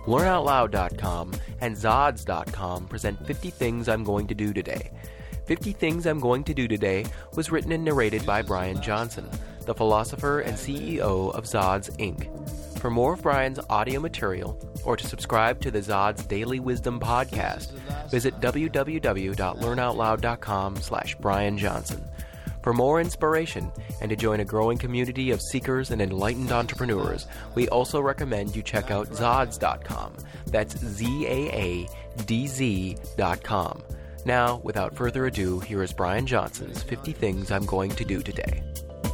LearnOutLoud.com and Zods.com present 50 Things I'm Going to Do Today. 50 Things I'm Going to Do Today was written and narrated by Brian Johnson, the philosopher and CEO of Zods, Inc. For more of Brian's audio material, or to subscribe to the Zods Daily Wisdom podcast, visit www.learnoutloud.com/Brian Johnson. For more inspiration and to join a growing community of seekers and enlightened entrepreneurs, we also recommend you check out Zods.com. That's ZAADZ.com. Now, without further ado, here is Brian Johnson's 50 Things I'm Going to Do Today.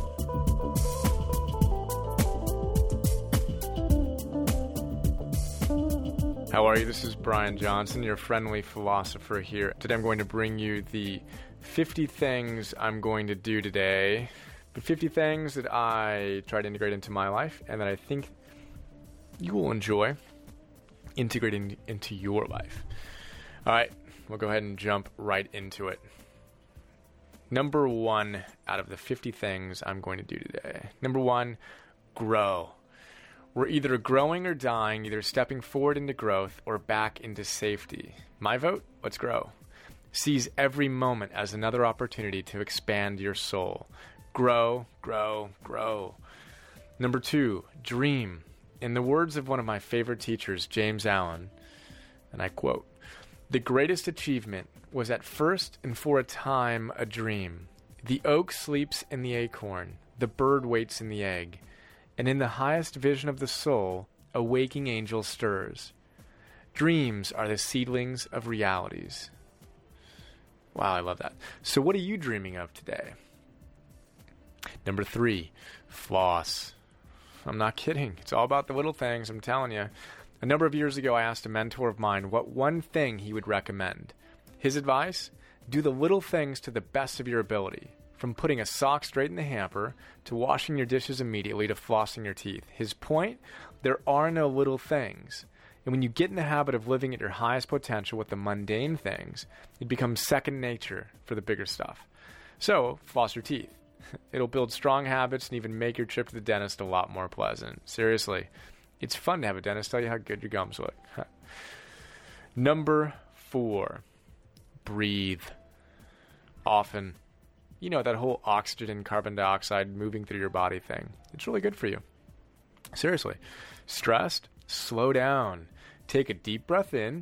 How are you? This is Brian Johnson, your friendly philosopher here. Today I'm going to bring you the 50 things I'm going to do today, but 50 things that I try to integrate into my life and that I think you will enjoy integrating into your life. All right, we'll go ahead and jump right into it. Number one out of the 50 things I'm going to do today. Number one, grow. We're either growing or dying, either stepping forward into growth or back into safety. My vote, let's grow. Seize every moment as another opportunity to expand your soul. Grow, grow, grow. Number two, dream. In the words of one of my favorite teachers, James Allen, and I quote, "The greatest achievement was at first and for a time a dream. The oak sleeps in the acorn, the bird waits in the egg, and in the highest vision of the soul, a waking angel stirs. Dreams are the seedlings of realities." Wow, I love that. So what are you dreaming of today? Number three, floss. I'm not kidding. It's all about the little things, I'm telling you. A number of years ago, I asked a mentor of mine what one thing he would recommend. His advice? Do the little things to the best of your ability. From putting a sock straight in the hamper, to washing your dishes immediately, to flossing your teeth. His point? There are no little things. And when you get in the habit of living at your highest potential with the mundane things, it becomes second nature for the bigger stuff. So, floss your teeth. It'll build strong habits and even make your trip to the dentist a lot more pleasant. Seriously, it's fun to have a dentist tell you how good your gums look. Number four, breathe. Often. You know, that whole oxygen and carbon dioxide moving through your body thing. It's really good for you. Seriously. Stressed? Slow down. Take a deep breath in.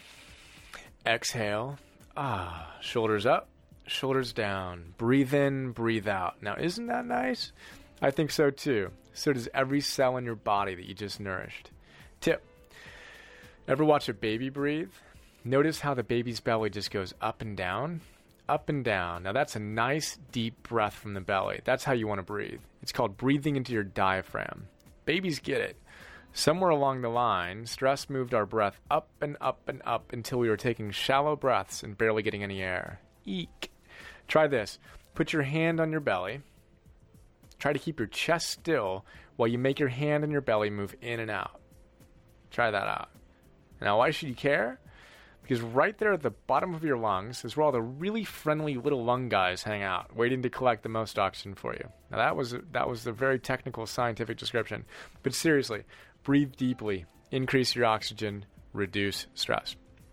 Exhale. Shoulders up, shoulders down. Breathe in, breathe out. Now, isn't that nice? I think so too. So does every cell in your body that you just nourished. Tip. Ever watch a baby breathe? Notice how the baby's belly just goes up and down? Up and down. Now that's a nice deep breath from the belly. That's how you want to breathe. It's called breathing into your diaphragm. Babies get it. Somewhere along the line, stress moved our breath up and up and up until we were taking shallow breaths and barely getting any air. Eek. Try this. Put your hand on your belly. Try to keep your chest still while you make your hand and your belly move in and out. Try that out. Now, why should you care? Because right there at the bottom of your lungs is where all the really friendly little lung guys hang out, waiting to collect the most oxygen for you. Now that was a very technical scientific description. But seriously, breathe deeply, increase your oxygen, reduce stress.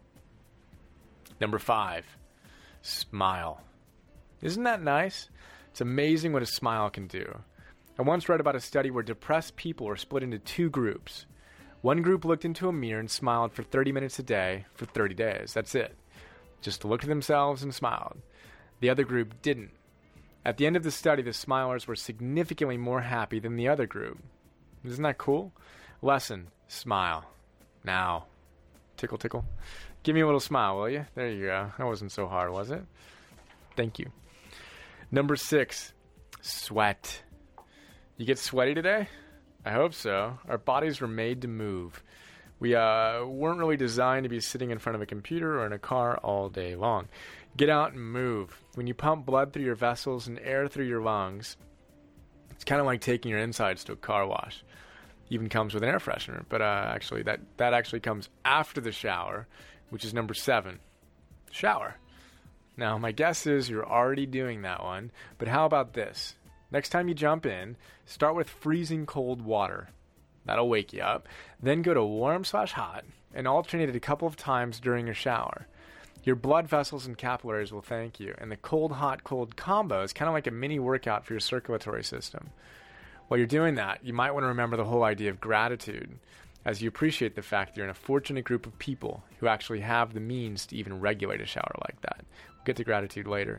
Number five, smile. Isn't that nice? It's amazing what a smile can do. I once read about a study where depressed people are split into two groups. One group looked into a mirror and smiled for 30 minutes a day for 30 days. That's it. Just looked at themselves and smiled. The other group didn't. At the end of the study, the smilers were significantly more happy than the other group. Isn't that cool? Lesson, smile. Now. Tickle, tickle. Give me a little smile, will you? There you go. That wasn't so hard, was it? Thank you. Number six, sweat. You get sweaty today? I hope so. Our bodies were made to move. We weren't really designed to be sitting in front of a computer or in a car all day long. Get out and move. When you pump blood through your vessels and air through your lungs, it's kind of like taking your insides to a car wash. Even comes with an air freshener, but actually that actually comes after the shower, which is number 7. Shower. Now, my guess is you're already doing that one, but how about this? Next time you jump in, start with freezing cold water. That'll wake you up. Then go to warm/hot and alternate it a couple of times during your shower. Your blood vessels and capillaries will thank you. And the cold combo is kind of like a mini workout for your circulatory system. While you're doing that, you might want to remember the whole idea of gratitude as you appreciate the fact that you're in a fortunate group of people who actually have the means to even regulate a shower like that. We'll get to gratitude later.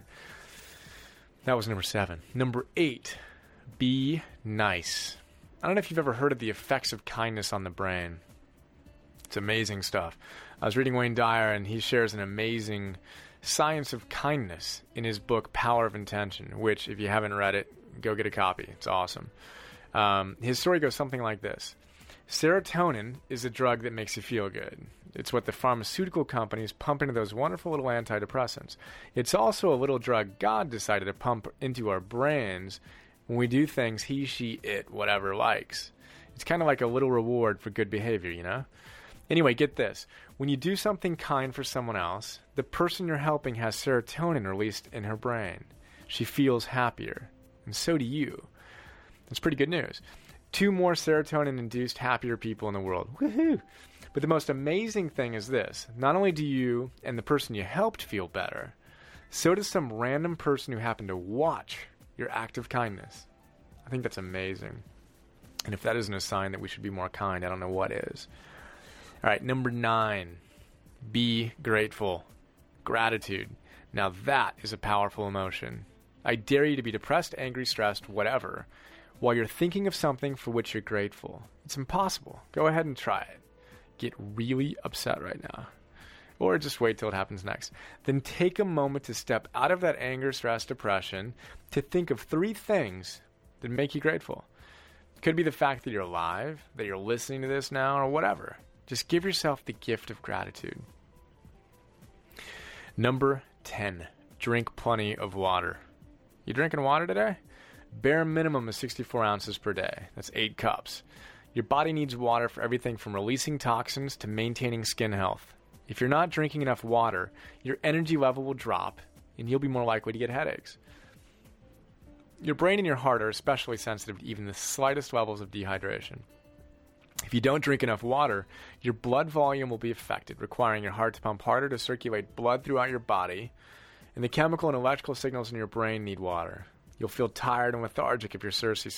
That was number 7. Number 8, be nice. I don't know if you've ever heard of the effects of kindness on the brain. It's amazing stuff. I was reading Wayne Dyer, and he shares an amazing science of kindness in his book, Power of Intention, which, if you haven't read it, go get a copy. It's awesome. His story goes something like this. Serotonin is a drug that makes you feel good. It's what the pharmaceutical companies pump into those wonderful little antidepressants. It's also a little drug God decided to pump into our brains when we do things he, she, it, whatever likes. It's kind of like a little reward for good behavior, you know? Anyway, get this. When you do something kind for someone else, the person you're helping has serotonin released in her brain. She feels happier, and so do you. That's pretty good news. 2 more serotonin-induced happier people in the world. Woohoo! But the most amazing thing is this. Not only do you and the person you helped feel better, so does some random person who happened to watch your act of kindness. I think that's amazing. And if that isn't a sign that we should be more kind, I don't know what is. All right, number 9, be grateful. Gratitude. Now that is a powerful emotion. I dare you to be depressed, angry, stressed, whatever, while you're thinking of something for which you're grateful. It's impossible. Go ahead and try it. Get really upset right now. Or just wait till it happens next. Then take a moment to step out of that anger, stress, depression to think of 3 things that make you grateful. It could be the fact that you're alive, that you're listening to this now, or whatever. Just give yourself the gift of gratitude. Number 10, drink plenty of water. You drinking water today? Bare minimum is 64 ounces per day. That's 8 cups. Your body needs water for everything from releasing toxins to maintaining skin health. If you're not drinking enough water, your energy level will drop, and you'll be more likely to get headaches. Your brain and your heart are especially sensitive to even the slightest levels of dehydration. If you don't drink enough water, your blood volume will be affected, requiring your heart to pump harder to circulate blood throughout your body, and the chemical and electrical signals in your brain need water. You'll feel tired and lethargic if you're thirsty.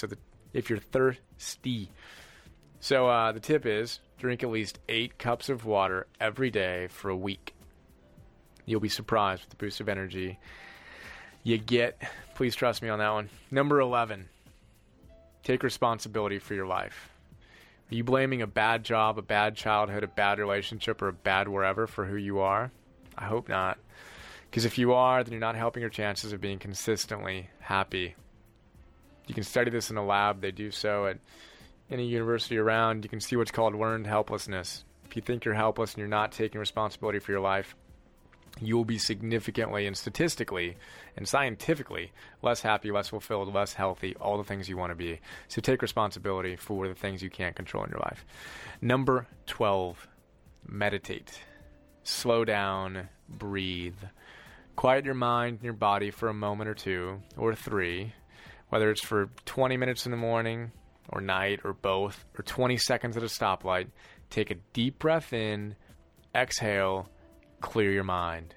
So the tip is drink at least 8 cups of water every day for a week. You'll be surprised with the boost of energy you get. Please trust me on that one. Number 11, take responsibility for your life. Are you blaming a bad job, a bad childhood, a bad relationship, or a bad wherever for who you are? I hope not. Because if you are, then you're not helping your chances of being consistently happy. You can study this in a lab. They do so at any university around. You can see what's called learned helplessness. If you think you're helpless and you're not taking responsibility for your life, you will be significantly and statistically and scientifically less happy, less fulfilled, less healthy, all the things you want to be. So take responsibility for the things you can't control in your life. Number 12, meditate. Slow down, breathe. Quiet your mind and your body for a moment or 2 or 3, whether it's for 20 minutes in the morning or night or both, or 20 seconds at a stoplight. Take a deep breath in, exhale, clear your mind.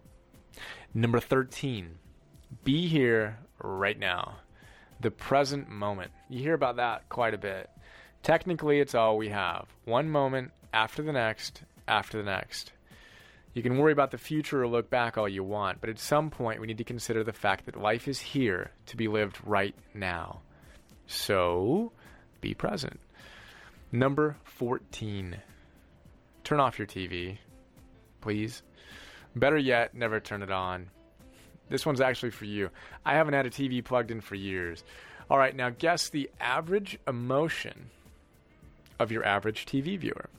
Number 13, be here right now. The present moment. You hear about that quite a bit. Technically, it's all we have. One moment after the next, after the next. You can worry about the future or look back all you want, but at some point we need to consider the fact that life is here to be lived right now. So, be present. Number 14, turn off your TV, please. Better yet, never turn it on. This one's actually for you. I haven't had a TV plugged in for years. All right, now guess the average emotion of your average TV viewer.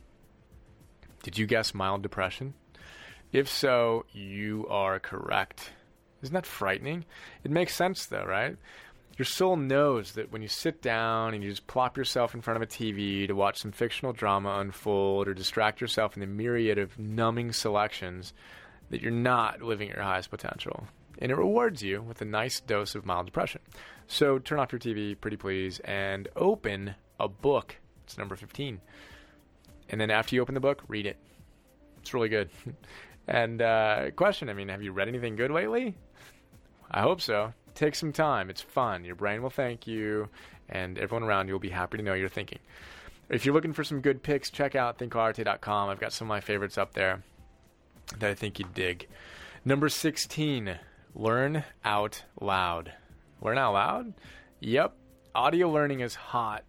Did you guess mild depression? If so, you are correct. Isn't that frightening? It makes sense though, right? Your soul knows that when you sit down and you just plop yourself in front of a TV to watch some fictional drama unfold or distract yourself in the myriad of numbing selections, that you're not living at your highest potential. And it rewards you with a nice dose of mild depression. So turn off your TV, pretty please, and open a book. It's number 15. And then after you open the book, read it. It's really good. And question, have you read anything good lately? I hope so. Take some time. It's fun. Your brain will thank you, and everyone around you will be happy to know you're thinking. If you're looking for some good picks, check out thinkclarity.com. I've got some of my favorites up there that I think you'd dig. Number 16, learn out loud. Learn out loud? Yep. Audio learning is hot.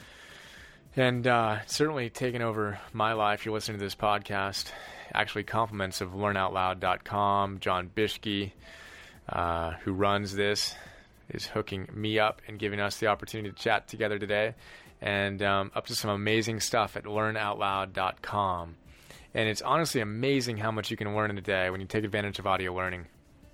And certainly taken over my life. You're listening to this podcast. Actually, compliments of learnoutloud.com. John Bishke, who runs this, is hooking me up and giving us the opportunity to chat together today. And up to some amazing stuff at learnoutloud.com. And it's honestly amazing how much you can learn in a day when you take advantage of audio learning.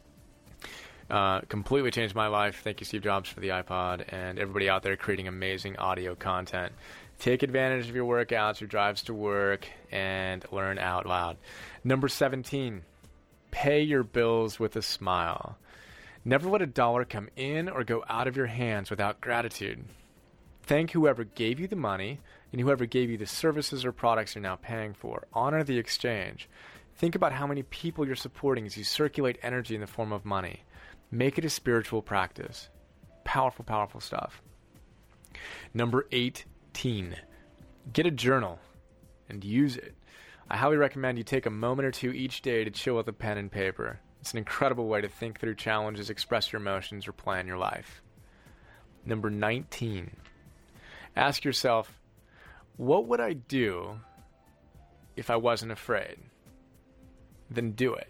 Completely changed my life. Thank you, Steve Jobs, for the iPod, and everybody out there creating amazing audio content. Take advantage of your workouts, your drives to work, and learn out loud. Number 17, pay your bills with a smile. Never let a dollar come in or go out of your hands without gratitude. Thank whoever gave you the money and whoever gave you the services or products you're now paying for. Honor the exchange. Think about how many people you're supporting as you circulate energy in the form of money. Make it a spiritual practice. Powerful, powerful stuff. Number 18, get a journal and use it. I highly recommend you take a moment or two each day to chill with a pen and paper. It's an incredible way to think through challenges, express your emotions, or plan your life. Number 19, ask yourself, what would I do if I wasn't afraid? Then do it.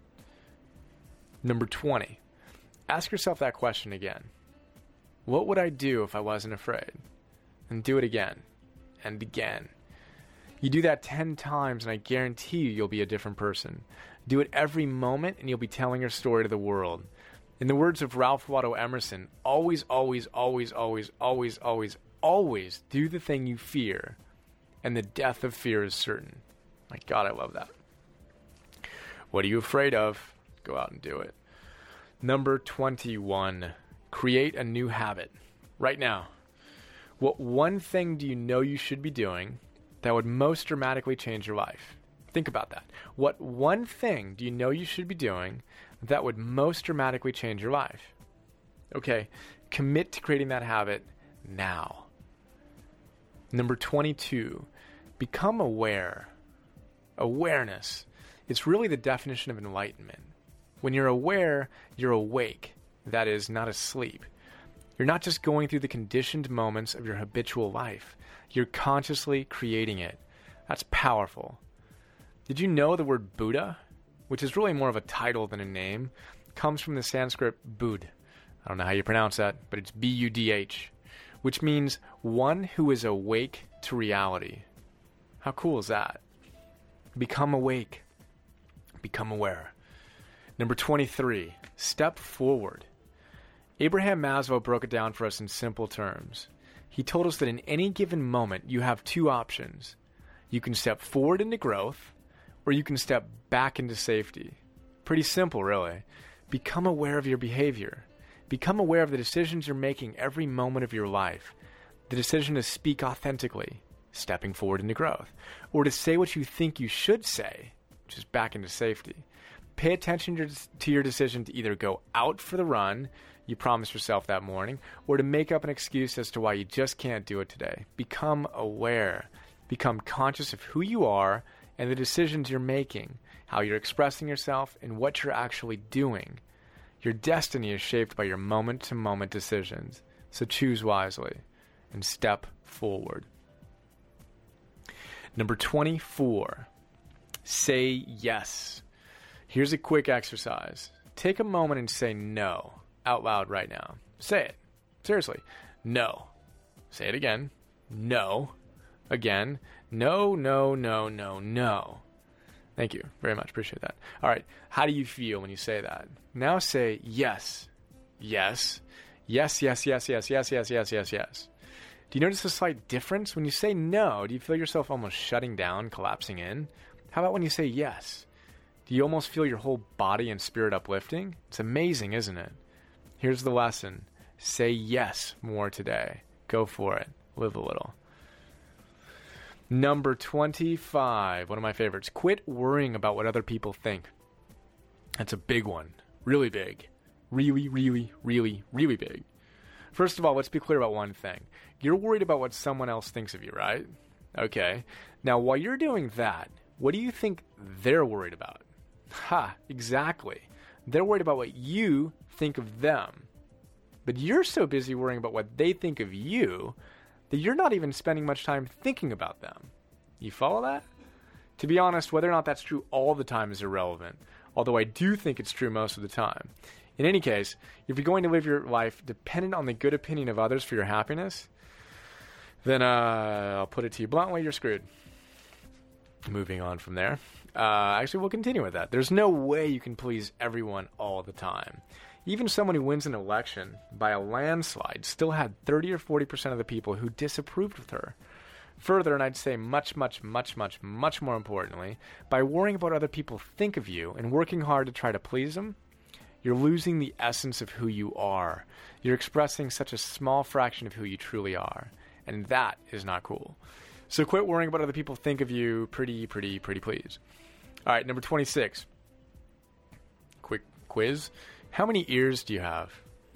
Number 20, ask yourself that question again. What would I do if I wasn't afraid? And do it again and again. You do that 10 times and I guarantee you'll be a different person. Do it every moment and you'll be telling your story to the world. In the words of Ralph Waldo Emerson, always, always, always, always, always, always, always do the thing you fear, and the death of fear is certain. My God, I love that. What are you afraid of? Go out and do it. Number 21, create a new habit. Right now. What one thing do you know you should be doing that would most dramatically change your life? Think about that. What one thing do you know you should be doing that would most dramatically change your life? Okay, commit to creating that habit now. Number 22, become aware. Awareness. It's really the definition of enlightenment. When you're aware, you're awake. That is, not asleep. You're not just going through the conditioned moments of your habitual life. You're consciously creating it. That's powerful. Did you know the word Buddha, which is really more of a title than a name, comes from the Sanskrit Budh. I don't know how you pronounce that, but it's B-U-D-H, which means one who is awake to reality. How cool is that? Become awake. Become aware. Number 23, step forward. Abraham Maslow broke it down for us in simple terms. He told us that in any given moment, you have two options. You can step forward into growth, or you can step back into safety. Pretty simple, really. Become aware of your behavior. Become aware of the decisions you're making every moment of your life. The decision to speak authentically, stepping forward into growth, or to say what you think you should say, which is back into safety. Pay attention to your decision to either go out for the run you promised yourself that morning, or to make up an excuse as to why you just can't do it today. Become aware. Become conscious of who you are and the decisions you're making, how you're expressing yourself, and what you're actually doing. Your destiny is shaped by your moment-to-moment decisions, so choose wisely and step forward. Number 24, say yes. Here's a quick exercise. Take a moment and say no out loud right now. Say it. Seriously. No. Say it again. No. Again. No, no, no, no, no. Thank you very much. Appreciate that. All right. How do you feel when you say that? Now say yes. Yes. Yes, yes, yes, yes, yes, yes, yes, yes, yes. Do you notice a slight difference? When you say no, do you feel yourself almost shutting down, collapsing in? How about when you say yes? Do you almost feel your whole body and spirit uplifting? It's amazing, isn't it? Here's the lesson. Say yes more today. Go for it. Live a little. Number 25, one of my favorites. Quit worrying about what other people think. That's a big one. Really big. Really, really, really, really big. First of all, let's be clear about one thing. You're worried about what someone else thinks of you, right? Okay. Now, while you're doing that, what do you think they're worried about? Ha, exactly. They're worried about what you think of them. But you're so busy worrying about what they think of you that you're not even spending much time thinking about them. You follow that? To be honest, whether or not that's true all the time is irrelevant, although I do think it's true most of the time. In any case, if you're going to live your life dependent on the good opinion of others for your happiness, then I'll put it to you bluntly, you're screwed. Moving on from there. Actually, we'll continue with that. There's no way you can please everyone all the time. Even someone who wins an election by a landslide still had 30 or 40% of the people who disapproved of her. Further, and I'd say much, much, much, much, much more importantly, by worrying about what other people think of you and working hard to try to please them, you're losing the essence of who you are. You're expressing such a small fraction of who you truly are. And that is not cool. So quit worrying about what other people think of you. Pretty please. All right, number 26. Quick quiz. How many ears do you have?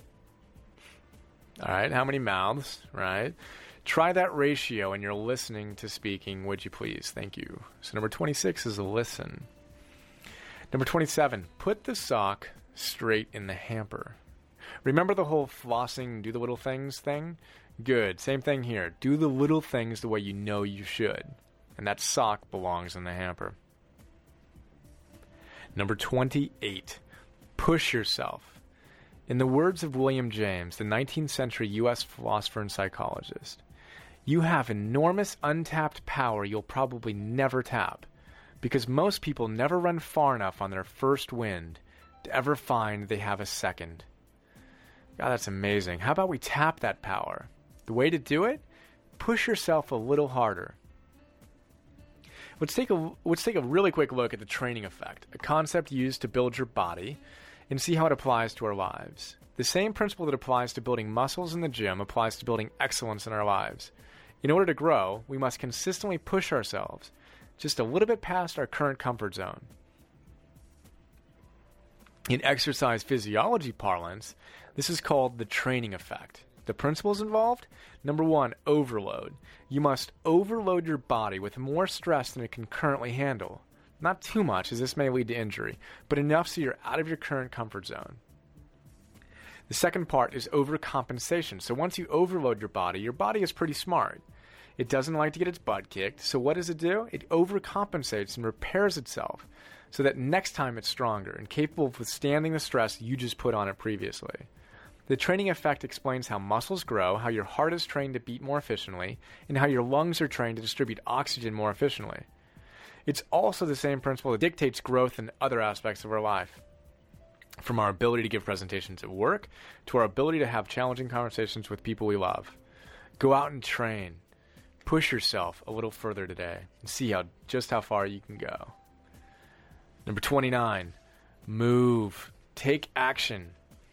All right, how many mouths, right? Try that ratio when you're listening to speaking, would you please? Thank you. So number 26 is listen. Number 27, put the sock straight in the hamper. Remember the whole flossing, do the little things thing? Good. Same thing here. Do the little things the way you know you should. And that sock belongs in the hamper. Number 28. Push yourself. In the words of William James, the 19th century U.S. philosopher and psychologist, you have enormous untapped power you'll probably never tap, because most people never run far enough on their first wind to ever find they have a second. God, that's amazing. How about we tap that power? The way to do it? Push yourself a little harder. Let's take a really quick look at the training effect, a concept used to build your body, and see how it applies to our lives. The same principle that applies to building muscles in the gym applies to building excellence in our lives. In order to grow, we must consistently push ourselves just a little bit past our current comfort zone. In exercise physiology parlance, this is called the training effect. The principles involved? Number 1, overload. You must overload your body with more stress than it can currently handle. Not too much, as this may lead to injury, but enough so you're out of your current comfort zone. The second part is overcompensation. So once you overload your body is pretty smart. It doesn't like to get its butt kicked, so what does it do? It overcompensates and repairs itself so that next time it's stronger and capable of withstanding the stress you just put on it previously. The training effect explains how muscles grow, how your heart is trained to beat more efficiently, and how your lungs are trained to distribute oxygen more efficiently. It's also the same principle that dictates growth in other aspects of our life. From our ability to give presentations at work, to our ability to have challenging conversations with people we love. Go out and train. Push yourself a little further today and see just how far you can go. Number 29, move. Take action.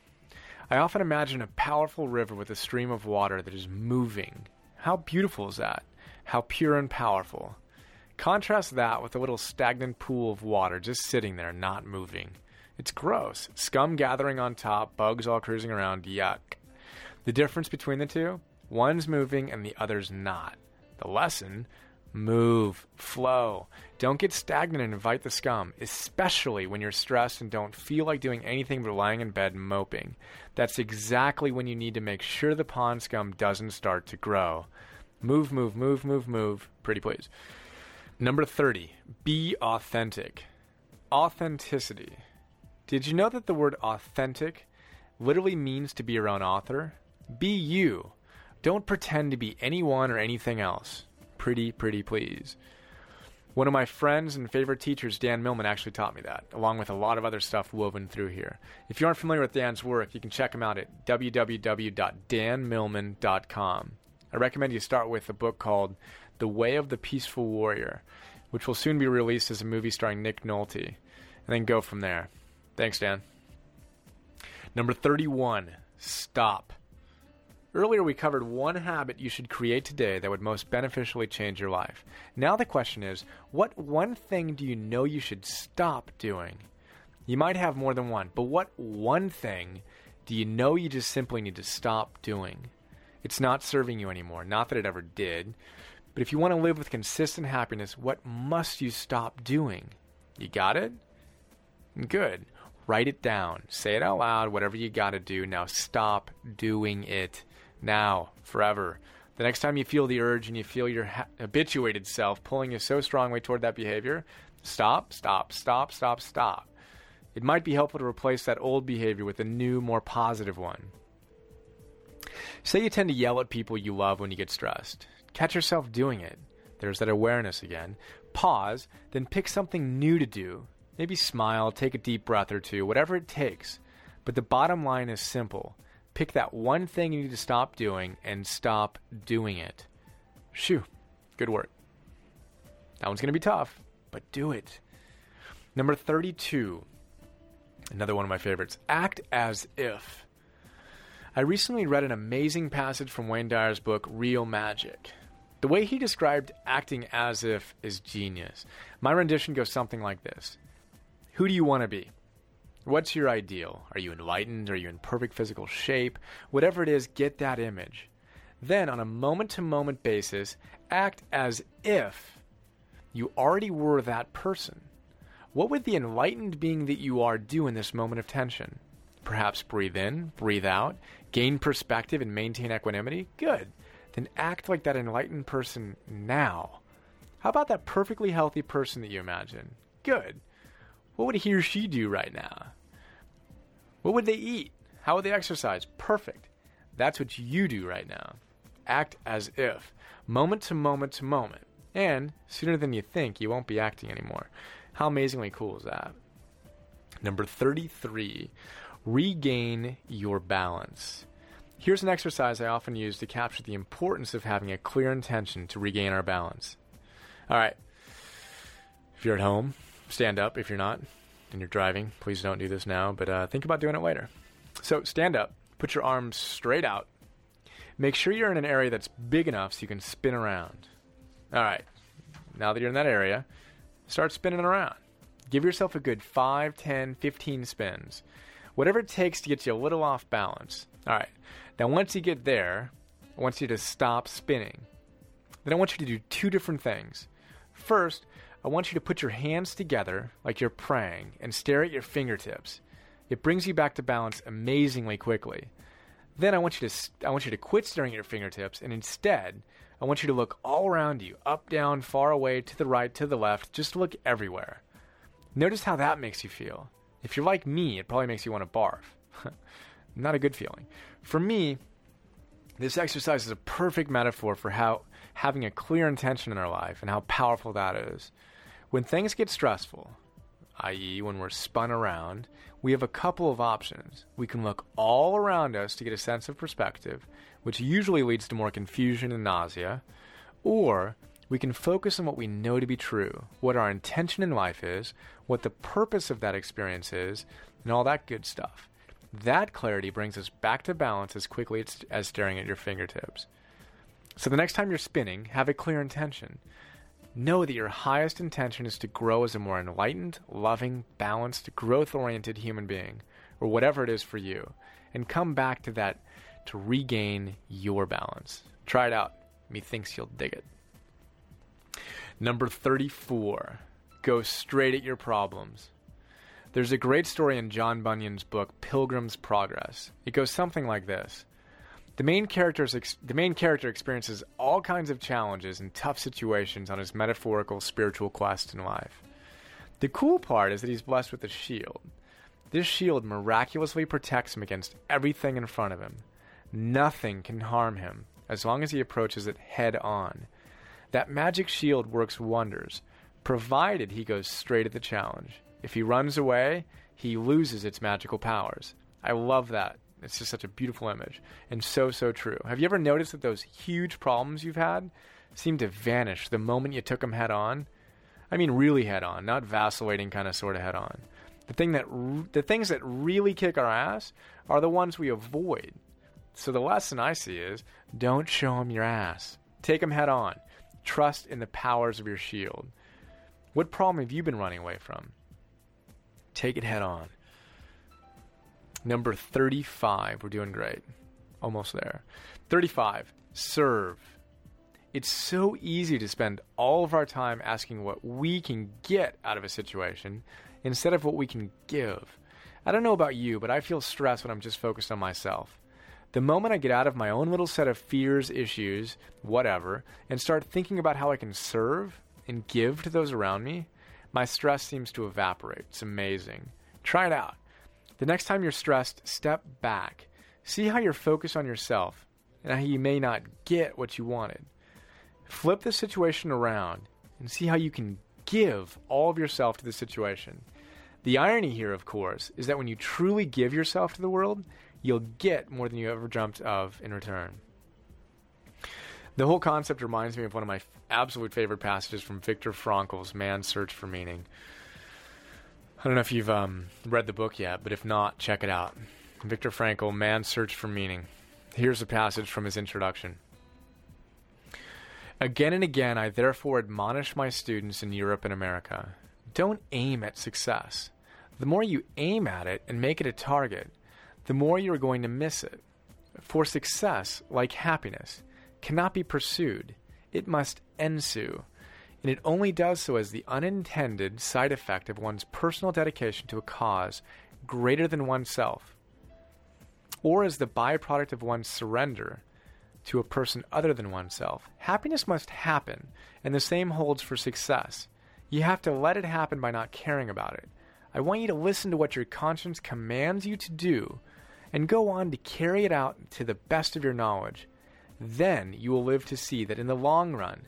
I often imagine a powerful river with a stream of water that is moving. How beautiful is that? How pure and powerful. Contrast that with a little stagnant pool of water just sitting there, not moving. It's gross. Scum gathering on top, bugs all cruising around, yuck. The difference between the two? One's moving and the other's not. The lesson? Move. Flow. Don't get stagnant and invite the scum, especially when you're stressed and don't feel like doing anything but lying in bed moping. That's exactly when you need to make sure the pond scum doesn't start to grow. Move, move, move, move, move. Pretty please. Number 30, be authentic. Authenticity. Did you know that the word authentic literally means to be your own author? Be you. Don't pretend to be anyone or anything else. Pretty please. One of my friends and favorite teachers, Dan Millman, actually taught me that, along with a lot of other stuff woven through here. If you aren't familiar with Dan's work, you can check him out at www.danmillman.com. I recommend you start with a book called The Way of the Peaceful Warrior, which will soon be released as a movie starring Nick Nolte, and then go from there. Thanks, Dan. Number 31, stop. Earlier, we covered one habit you should create today that would most beneficially change your life. Now the question is, what one thing do you know you should stop doing? You might have more than one, but what one thing do you know you just simply need to stop doing? It's not serving you anymore. Not that it ever did. But if you want to live with consistent happiness, what must you stop doing? You got it? Good. Write it down. Say it out loud, whatever you got to do. Now stop doing it. Now, forever. The next time you feel the urge and you feel your habituated self pulling you so strongly toward that behavior, stop, stop, stop, stop, stop. It might be helpful to replace that old behavior with a new, more positive one. Say you tend to yell at people you love when you get stressed. Catch yourself doing it. There's that awareness again. Pause, then pick something new to do. Maybe smile, take a deep breath or two, whatever it takes. But the bottom line is simple. Pick that one thing you need to stop doing and stop doing it. Shoo, good work. That one's going to be tough, but do it. Number 32, another one of my favorites. Act as if. I recently read an amazing passage from Wayne Dyer's book, Real Magic. The way he described acting as if is genius. My rendition goes something like this. Who do you want to be? What's your ideal? Are you enlightened? Are you in perfect physical shape? Whatever it is, get that image. Then, on a moment-to-moment basis, act as if you already were that person. What would the enlightened being that you are do in this moment of tension? Perhaps breathe in, breathe out, gain perspective, and maintain equanimity? Good. Then act like that enlightened person now. How about that perfectly healthy person that you imagine? Good. What would he or she do right now? What would they eat? How would they exercise? Perfect. That's what you do right now. Act as if. Moment to moment to moment. And sooner than you think, you won't be acting anymore. How amazingly cool is that? Number 33. Regain your balance. Here's an exercise I often use to capture the importance of having a clear intention to regain our balance. All right. If you're at home, stand up. If you're not and you're driving, please don't do this now, but think about doing it later. So stand up, put your arms straight out. Make sure you're in an area that's big enough so you can spin around. All right. Now that you're in that area, start spinning around. Give yourself a good 5, 10, 15 spins. Whatever it takes to get you a little off balance. All right. Now, once you get there, I want you to stop spinning. Then I want you to do two different things. First, I want you to put your hands together like you're praying and stare at your fingertips. It brings you back to balance amazingly quickly. Then I want you to quit staring at your fingertips, and instead, I want you to look all around you, up, down, far away, to the right, to the left. Just look everywhere. Notice how that makes you feel. If you're like me, it probably makes you want to barf. Not a good feeling. For me, this exercise is a perfect metaphor for how having a clear intention in our life and how powerful that is. When things get stressful, i.e. when we're spun around, we have a couple of options. We can look all around us to get a sense of perspective, which usually leads to more confusion and nausea, or we can focus on what we know to be true, what our intention in life is, what the purpose of that experience is, and all that good stuff. That clarity brings us back to balance as quickly as staring at your fingertips. So the next time you're spinning, have a clear intention. Know that your highest intention is to grow as a more enlightened, loving, balanced, growth-oriented human being, or whatever it is for you, and come back to that to regain your balance. Try it out. Methinks you'll dig it. Number 34. Go straight at your problems. There's a great story in John Bunyan's book, Pilgrim's Progress. It goes something like this. The main character experiences all kinds of challenges and tough situations on his metaphorical spiritual quest in life. The cool part is that he's blessed with a shield. This shield miraculously protects him against everything in front of him. Nothing can harm him as long as he approaches it head on. That magic shield works wonders, provided he goes straight at the challenge. If he runs away, he loses its magical powers. I love that. It's just such a beautiful image, and so true. Have you ever noticed that those huge problems you've had seem to vanish the moment you took them head on? I mean really head on, not vacillating kind of sort of head on. The things that really kick our ass are the ones we avoid. So the lesson I see is, don't show them your ass. Take them head on. Trust in the powers of your shield. What problem have you been running away from? Take it head on. Number 35. We're doing great. Almost there. 35. Serve. It's so easy to spend all of our time asking what we can get out of a situation instead of what we can give. I don't know about you, but I feel stressed when I'm just focused on myself. The moment I get out of my own little set of fears, issues, whatever, and start thinking about how I can serve and give to those around me, my stress seems to evaporate. It's amazing. Try it out. The next time you're stressed, step back. See how you're focused on yourself and how you may not get what you wanted. Flip the situation around and see how you can give all of yourself to the situation. The irony here, of course, is that when you truly give yourself to the world, you'll get more than you ever dreamt of in return. The whole concept reminds me of one of my absolute favorite passages from Viktor Frankl's Man's Search for Meaning. I don't know if you've read the book yet, but if not, check it out. Viktor Frankl, Man's Search for Meaning. Here's a passage from his introduction. Again and again, I therefore admonish my students in Europe and America. Don't aim at success. The more you aim at it and make it a target, the more you are going to miss it. For success, like happiness, cannot be pursued. It must ensue. And it only does so as the unintended side effect of one's personal dedication to a cause greater than oneself, or as the byproduct of one's surrender to a person other than oneself. Happiness must happen, and the same holds for success. You have to let it happen by not caring about it. I want you to listen to what your conscience commands you to do, and go on to carry it out to the best of your knowledge. Then you will live to see that in the long run,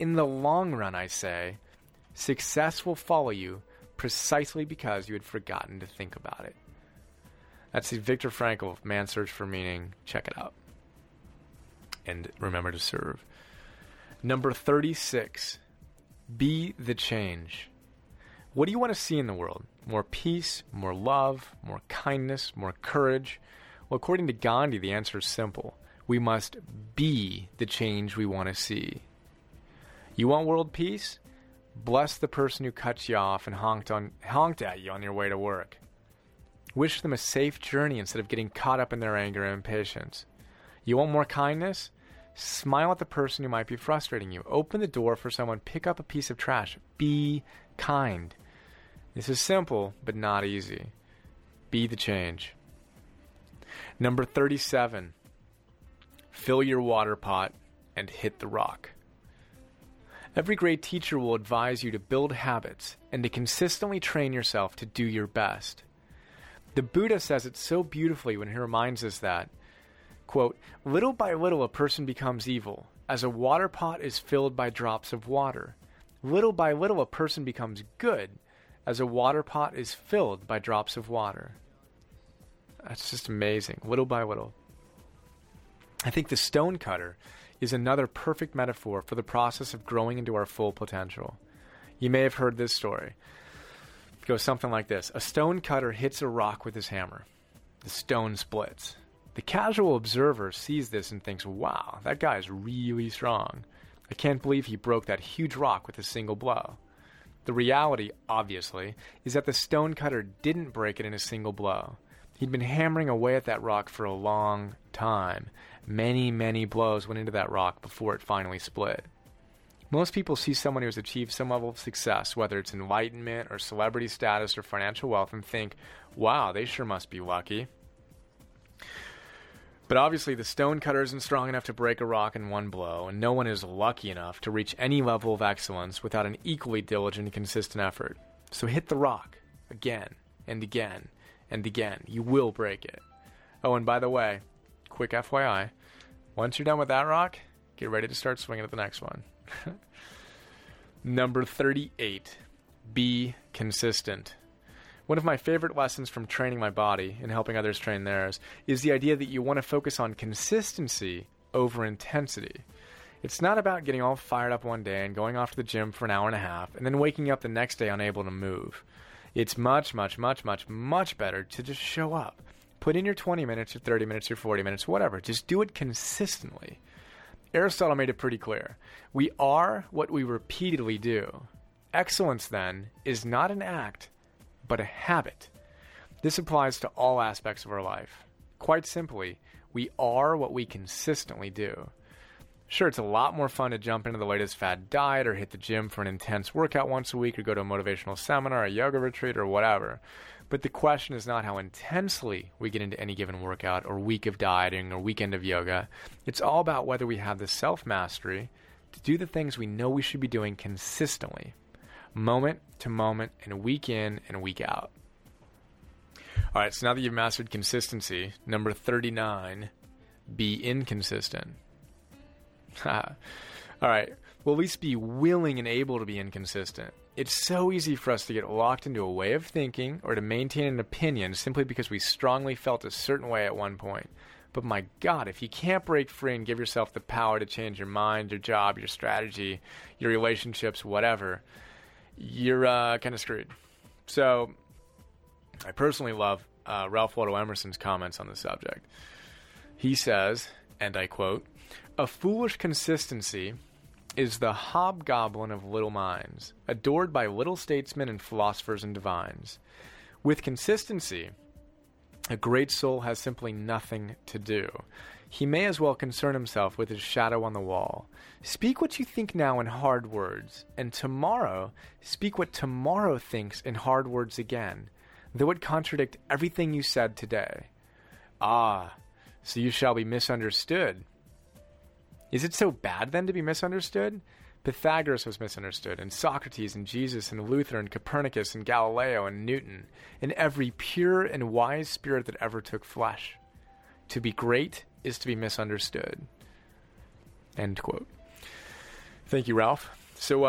I say, success will follow you precisely because you had forgotten to think about it. That's the Viktor Frankl, Man's Search for Meaning. Check it out. And remember to serve. Number 36. Be the change. What do you want to see in the world? More peace, more love, more kindness, more courage? Well, according to Gandhi, the answer is simple. We must be the change we want to see. You want world peace? Bless the person who cut you off and honked at you on your way to work. Wish them a safe journey instead of getting caught up in their anger and impatience. You want more kindness? Smile at the person who might be frustrating you. Open the door for someone. Pick up a piece of trash. Be kind. This is simple, but not easy. Be the change. Number 37. Fill your water pot and hit the rock. Every great teacher will advise you to build habits and to consistently train yourself to do your best. The Buddha says it so beautifully when he reminds us that, quote, little by little a person becomes evil, as a water pot is filled by drops of water. Little by little a person becomes good, as a water pot is filled by drops of water. That's just amazing. Little by little. I think the stone cutter is another perfect metaphor for the process of growing into our full potential. You may have heard this story. It goes something like this. A stone cutter hits a rock with his hammer. The stone splits. The casual observer sees this and thinks, wow, that guy is really strong. I can't believe he broke that huge rock with a single blow. The reality, obviously, is that the stone cutter didn't break it in a single blow. He'd been hammering away at that rock for a long time. Many, many blows went into that rock before it finally split. Most people see someone who has achieved some level of success, whether it's enlightenment or celebrity status or financial wealth, and think, wow, they sure must be lucky. But obviously the stone cutter isn't strong enough to break a rock in one blow, and no one is lucky enough to reach any level of excellence without an equally diligent and consistent effort. So hit the rock again and again and again. You will break it. Oh, and by the way, quick FYI, once you're done with that rock, get ready to start swinging at the next one. Number 38, be consistent. One of my favorite lessons from training my body and helping others train theirs is the idea that you want to focus on consistency over intensity. It's not about getting all fired up one day and going off to the gym for an hour and a half and then waking up the next day unable to move. It's much, much, much, much, much better to just show up. Put in your 20 minutes, your 30 minutes, your 40 minutes, whatever. Just do it consistently. Aristotle made it pretty clear. We are what we repeatedly do. Excellence, then, is not an act, but a habit. This applies to all aspects of our life. Quite simply, we are what we consistently do. Sure, it's a lot more fun to jump into the latest fad diet or hit the gym for an intense workout once a week or go to a motivational seminar, a yoga retreat, or whatever. But the question is not how intensely we get into any given workout or week of dieting or weekend of yoga. It's all about whether we have the self-mastery to do the things we know we should be doing consistently, moment to moment and week in and week out. All right, so now that you've mastered consistency, number 39, be inconsistent. All right, well, at least be willing and able to be inconsistent. It's so easy for us to get locked into a way of thinking or to maintain an opinion simply because we strongly felt a certain way at one point. But my God, if you can't break free and give yourself the power to change your mind, your job, your strategy, your relationships, whatever, you're kind of screwed. So I personally love Ralph Waldo Emerson's comments on the subject. He says, and I quote, "A foolish consistency is the hobgoblin of little minds, adored by little statesmen and philosophers and divines. With consistency, a great soul has simply nothing to do. He may as well concern himself with his shadow on the wall. Speak what you think now in hard words, and tomorrow speak what tomorrow thinks in hard words again, though it contradict everything you said today. Ah, so you shall be misunderstood. Is it so bad then to be misunderstood? Pythagoras was misunderstood, and Socrates, and Jesus, and Luther, and Copernicus, and Galileo, and Newton, and every pure and wise spirit that ever took flesh. To be great is to be misunderstood." End quote. Thank you, Ralph. So,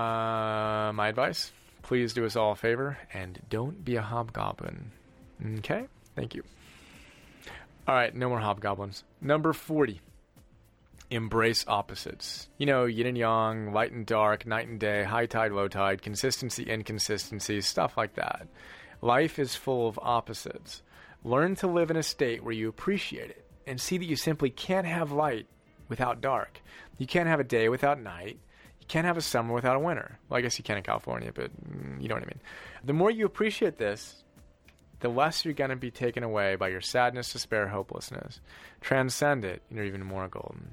my advice, please do us all a favor, and don't be a hobgoblin. Okay? Thank you. All right, no more hobgoblins. Number 40. Embrace opposites. You know, yin and yang, light and dark, night and day, high tide, low tide, consistency, inconsistency, stuff like that. Life is full of opposites. Learn to live in a state where you appreciate it and see that you simply can't have light without dark. You can't have a day without night. You can't have a summer without a winter. Well, I guess you can in California, but you know what I mean. The more you appreciate this, the less you're going to be taken away by your sadness, despair, hopelessness. Transcend it, and you're even more golden.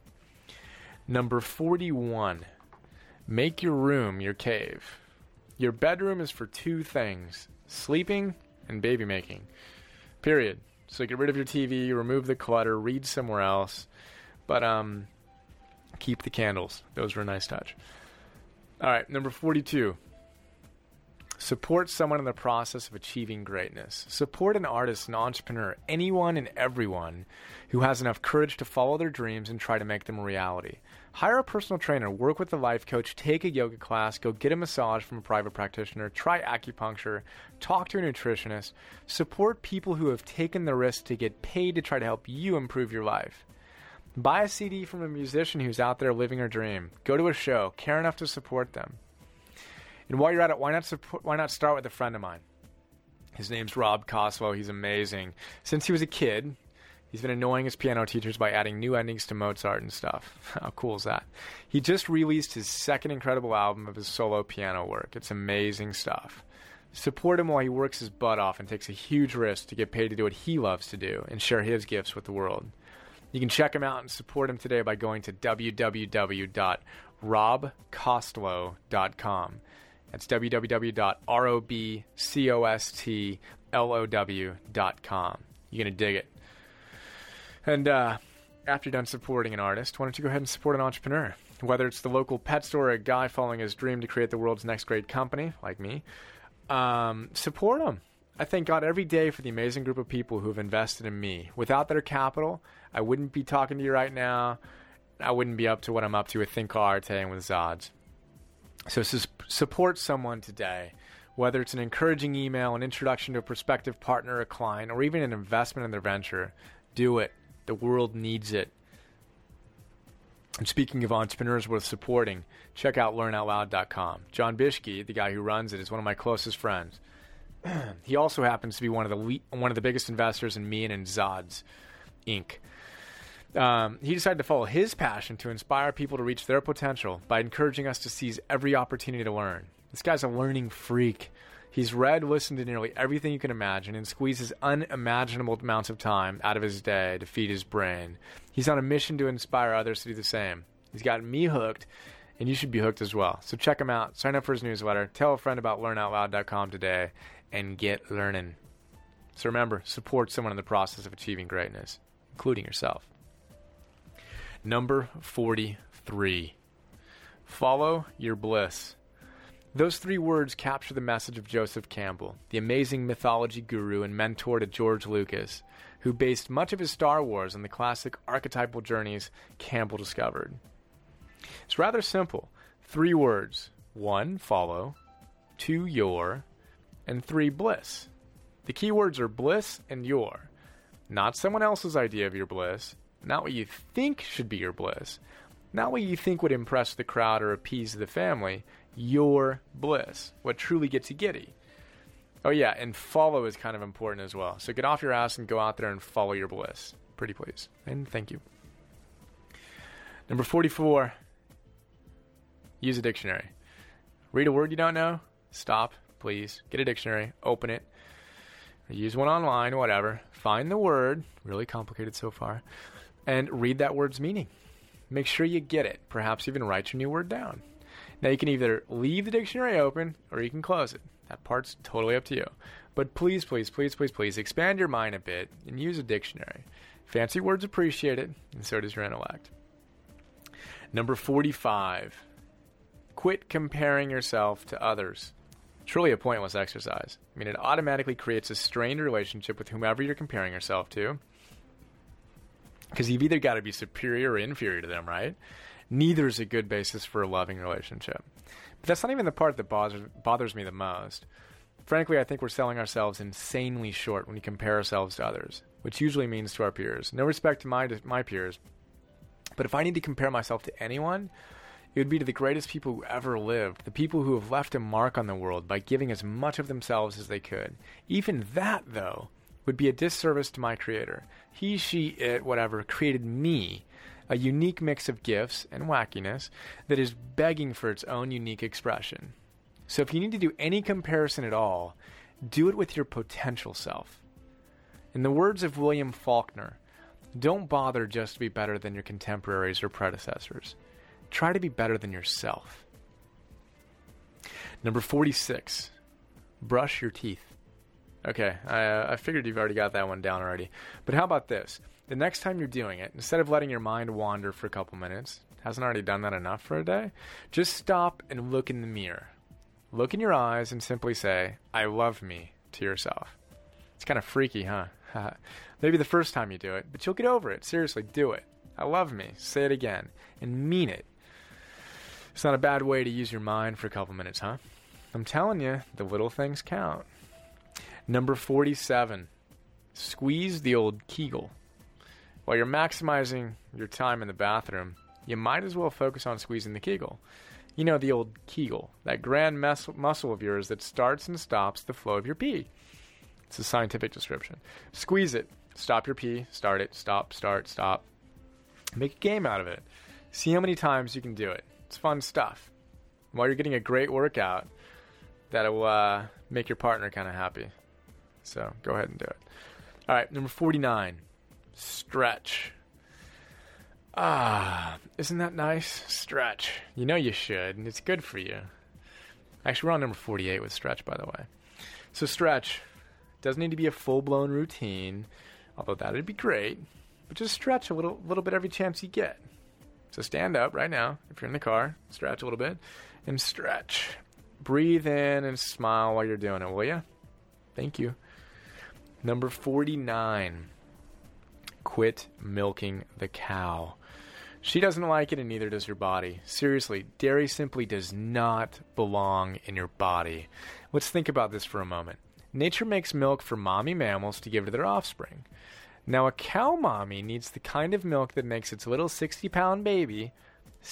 Number 41, make your room your cave. Your bedroom is for two things, sleeping and baby making. Period. So get rid of your TV, remove the clutter, read somewhere else. But keep the candles. Those were a nice touch. All right, number 42. Support someone in the process of achieving greatness. Support an artist, an entrepreneur, anyone and everyone who has enough courage to follow their dreams and try to make them a reality. Hire a personal trainer, work with a life coach, take a yoga class, go get a massage from a private practitioner, try acupuncture, talk to a nutritionist. Support people who have taken the risk to get paid to try to help you improve your life. Buy a CD from a musician who's out there living her dream. Go to a show, care enough to support them. And while you're at it, why not start with a friend of mine? His name's Rob Coslow. He's amazing. Since he was a kid, he's been annoying his piano teachers by adding new endings to Mozart and stuff. How cool is that? He just released his second incredible album of his solo piano work. It's amazing stuff. Support him while he works his butt off and takes a huge risk to get paid to do what he loves to do and share his gifts with the world. You can check him out and support him today by going to www.robcostlow.com. That's www.robcostlow.com. You're going to dig it. And after you're done supporting an artist, why don't you go ahead and support an entrepreneur? Whether it's the local pet store or a guy following his dream to create the world's next great company, like me, support them. I thank God every day for the amazing group of people who have invested in me. Without their capital, I wouldn't be talking to you right now. I wouldn't be up to what I'm up to with Think Arte and with Zods. So support someone today, whether it's an encouraging email, an introduction to a prospective partner or client, or even an investment in their venture. Do it. The world needs it. And speaking of entrepreneurs worth supporting, check out learnoutloud.com. John Bishke, the guy who runs it, is one of my closest friends. He also happens to be one of the biggest investors in me and in Zods, Inc. He decided to follow his passion to inspire people to reach their potential by encouraging us to seize every opportunity to learn. This guy's a learning freak. He's read, listened to nearly everything you can imagine, and squeezes unimaginable amounts of time out of his day to feed his brain. He's on a mission to inspire others to do the same. He's got me hooked, and you should be hooked as well. So check him out. Sign up for his newsletter. Tell a friend about learnoutloud.com today, and get learning. So remember, support someone in the process of achieving greatness, including yourself. Number 43. Follow your bliss. Those 3 words capture the message of Joseph Campbell, the amazing mythology guru and mentor to George Lucas, who based much of his Star Wars on the classic archetypal journeys Campbell discovered. It's rather simple. 3 words. 1, follow. 2, your. And 3, bliss. The key words are bliss and your. Not someone else's idea of your bliss. Not what you think should be your bliss. Not what you think would impress the crowd or appease the family. Your bliss. What truly gets you giddy. Oh yeah, and follow is kind of important as well. So get off your ass and go out there and follow your bliss. Pretty please. And thank you. Number 44. Use a dictionary. Read a word you don't know. Stop, please. Get a dictionary. Open it. Or use one online, whatever. Find the word. Really complicated so far. And read that word's meaning. Make sure you get it. Perhaps even write your new word down. Now you can either leave the dictionary open or you can close it. That part's totally up to you. But please, please, please, please, please expand your mind a bit and use a dictionary. Fancy words appreciate it, and so does your intellect. Number 45. Quit comparing yourself to others. Truly a pointless exercise. I mean, it automatically creates a strained relationship with whomever you're comparing yourself to. Because you've either got to be superior or inferior to them, right? Neither is a good basis for a loving relationship. But that's not even the part that bothers me the most. Frankly, I think we're selling ourselves insanely short when we compare ourselves to others, which usually means to our peers. No respect to my peers. But if I need to compare myself to anyone, it would be to the greatest people who ever lived, the people who have left a mark on the world by giving as much of themselves as they could. Even that, though, would be a disservice to my creator. He, she, it, whatever, created me, a unique mix of gifts and wackiness that is begging for its own unique expression. So if you need to do any comparison at all, do it with your potential self. In the words of William Faulkner, don't bother just to be better than your contemporaries or predecessors. Try to be better than yourself. Number 46, brush your teeth. Okay, I figured you've already got that one down already. But how about this? The next time you're doing it, instead of letting your mind wander for a couple minutes, hasn't already done that enough for a day? Just stop and look in the mirror. Look in your eyes and simply say, I love me, to yourself. It's kind of freaky, huh? Maybe the first time you do it, but you'll get over it. Seriously, do it. I love me. Say it again. And mean it. It's not a bad way to use your mind for a couple minutes, huh? I'm telling you, the little things count. Number 47, squeeze the old Kegel. While you're maximizing your time in the bathroom, you might as well focus on squeezing the Kegel. You know, the old Kegel, that grand muscle of yours that starts and stops the flow of your pee. It's a scientific description. Squeeze it. Stop your pee. Start it. Stop, start, stop. Make a game out of it. See how many times you can do it. It's fun stuff. While you're getting a great workout, that'll make your partner kind of happy. So go ahead and do it. All right, number 49, stretch. Isn't that nice? Stretch. You know you should, and it's good for you. Actually, we're on number 48 with stretch, by the way. So stretch. Doesn't need to be a full-blown routine, although that would be great. But just stretch a little bit every chance you get. So stand up right now. If you're in the car, stretch a little bit. And stretch. Breathe in and smile while you're doing it, will you? Thank you. Number 49. Quit milking the cow. She doesn't like it, and neither does your body. Seriously, dairy simply does not belong in your body. Let's think about this for a moment. Nature makes milk for mommy mammals to give to their offspring. Now, a cow mommy needs the kind of milk that makes its little 60-pound baby, a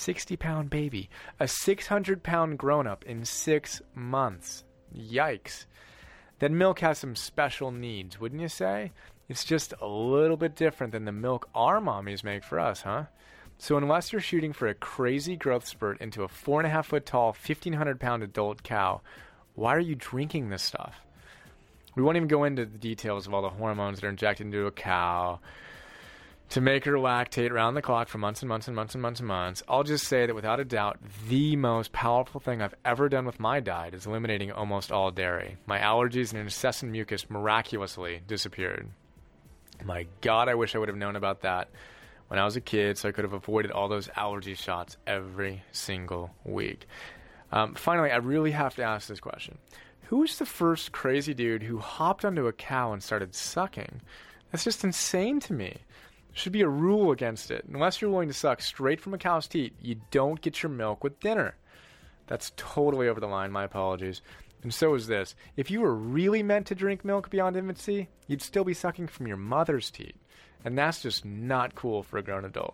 600-pound grown-up in 6 months. Yikes. then milk has some special needs, wouldn't you say? It's just a little bit different than the milk our mommies make for us, huh? So unless you're shooting for a crazy growth spurt into a 4.5 foot tall, 1,500 pound adult cow, why are you drinking this stuff? We won't even go into the details of all the hormones that are injected into a cow to make her lactate around the clock for months and months and months and months and months. I'll just say that without a doubt, the most powerful thing I've ever done with my diet is eliminating almost all dairy. My allergies and incessant mucus miraculously disappeared. My God, I wish I would have known about that when I was a kid so I could have avoided all those allergy shots every single week. Finally, I really have to ask this question. Who was the first crazy dude who hopped onto a cow and started sucking? That's just insane to me. There should be a rule against it. Unless you're willing to suck straight from a cow's teat, you don't get your milk with dinner. That's totally over the line. My apologies. And so is this. If you were really meant to drink milk beyond infancy, you'd still be sucking from your mother's teat. And that's just not cool for a grown adult.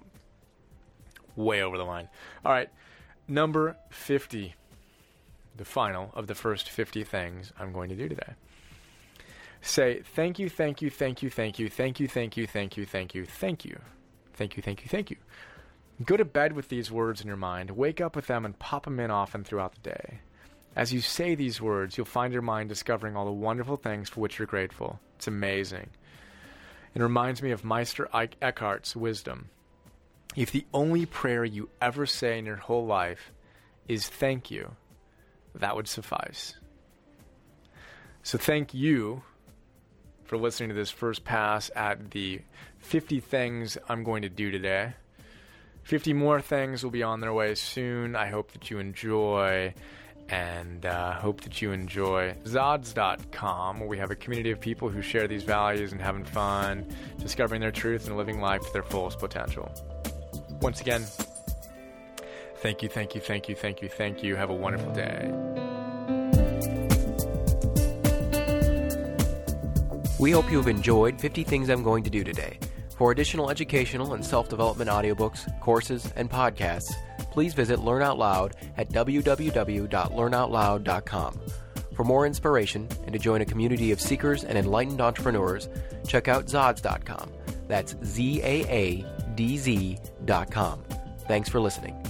Way over the line. All right, number 50. The final of the first 50 things I'm going to do today. Say, thank you, thank you, thank you, thank you, thank you, thank you, thank you, thank you, thank you, thank you, thank you, thank you. Go to bed with these words in your mind, wake up with them, and pop them in often throughout the day. As you say these words, you'll find your mind discovering all the wonderful things for which you're grateful. It's amazing. It reminds me of Meister Eckhart's wisdom. If the only prayer you ever say in your whole life is thank you, that would suffice. So thank you for listening to this first pass at the 50 things I'm going to do today. 50 more things will be on their way soon. I hope that you enjoy, and hope that you enjoy Zods.com, where we have a community of people who share these values and having fun, discovering their truth and living life to their fullest potential. Once again, thank you, thank you, thank you, thank you, thank you. Have a wonderful day. We hope you have enjoyed 50 Things I'm Going to Do Today. For additional educational and self-development audiobooks, courses, and podcasts, please visit Learn Out Loud at www.learnoutloud.com. For more inspiration and to join a community of seekers and enlightened entrepreneurs, check out Zods.com. That's ZAADZ.com. Thanks for listening.